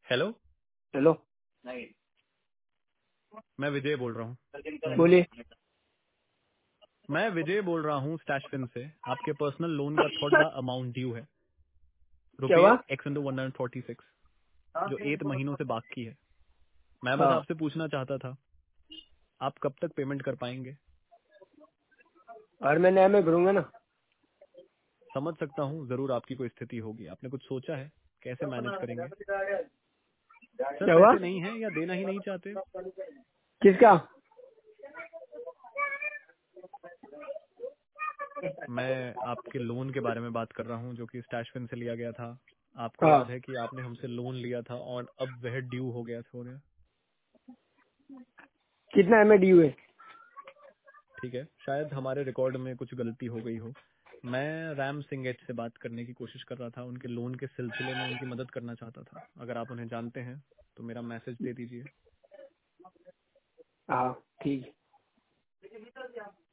Hello. Hello. मैं विजय बोल रहा हूँ। बोलिए। मैं विजय बोल रहा हूँ स्टैशफिन से। आपके पर्सनल लोन का थोड़ा अमाउंट ड्यू है, क्या हुआ? रुपीज x×146, जो 8 महीनों से बाकी है। मैं बस हाँ, आपसे पूछना चाहता था, आप कब तक पेमेंट कर पाएंगे? हर महीने में भरूंगा ना। समझ सकता हूँ, जरूर आपकी कोई स्थिति होगी। आपने कुछ सोचा है कैसे मैनेज करेंगे? सर क्या हुआ? पैसे नहीं है या देना ही नहीं चाहते? किसका? मैं आपके लोन के बारे में बात कर रहा हूँ, जो कि स्टैशफिन से लिया गया था। आपको हाँ, याद है कि आपने हमसे लोन लिया था और अब वह ड्यू हो गया था। कितना एम ड्यू है? ठीक है, शायद हमारे रिकॉर्ड में कुछ गलती हो गई हो। मैं रैम सिंगेट से बात करने की कोशिश कर रहा था, उनके लोन के सिलसिले में उनकी मदद करना चाहता था। अगर आप उन्हें जानते हैं तो मेरा मैसेज दे दीजिए। हाँ, ठीक है।